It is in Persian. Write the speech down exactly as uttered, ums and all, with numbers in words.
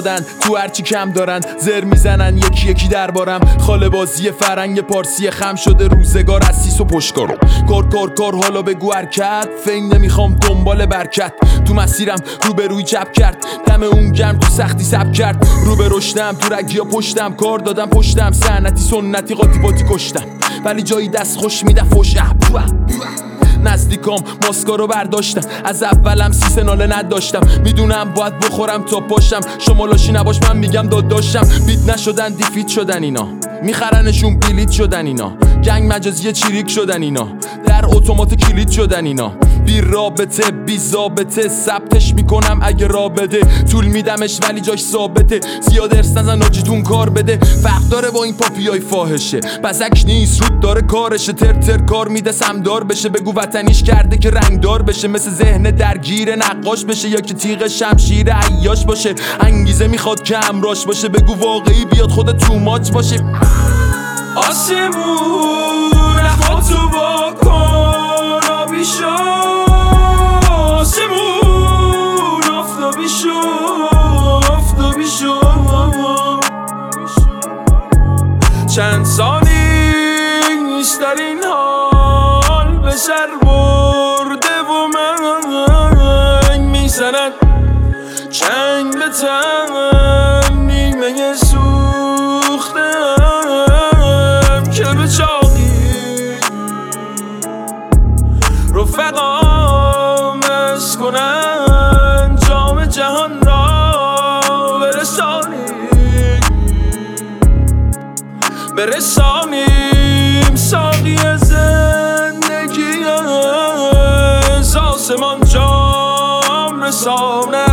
دادن تو هرچی کم دارن زر میزنن یکی یکی دربارم خاله بازی فرنگ پارسی خم شده روزگار از سیس و پشکارو کار کار کار حالا بگو حرکت فین نمیخوام دنبال برکت تو مسیرم رو به روی چپ کرد دم اون گرم تو سختی سب کرد رو به رشتم تو رگیا پشتم کار دادم پشتم سنتی سنتی قاطی باتی کشتم ولی جایی دست خوش میده فوش نزدیکام ماسکارو برداشتم از اولم سی سناله نداشتم میدونم باید بخورم تا پاشم شما لاشی نباش من میگم داداشم بیت نشدن دیفیت شدن اینا میخرنشون بلیت شدن اینا گنگ مجازی چیریک شدن اینا در اتومات کلید شدن اینا بی رابطه بی ضابطه ثبتش میکنم اگه رابطه طول میدمش ولی جاش ثابته زیاد ارس نزن آجیتون کار بده فرق داره با این پاپیای فاحشه بزک نیست رود داره کارشه تر تر کار میده سمدار بشه بگو وطنیش کرده که رنگدار بشه مثل ذهن درگیر نقاش بشه یا که تیغ شمشیر عیاش باشه انگیزه میخواد که امراش باشه بگو واقعی بیاد خودت تو ماچ باشه آسمون خودتو واکن آبی شو آسمون آفتابی شو آفتابی شو چند ثانی نیست در این حال به سر برده و من میزند چنگ به تن نیمه سوختم که به چاقی رفقام از کنن جام جهان را برسانیم برسانیم ساقی زندگی از آسمان جام رسانم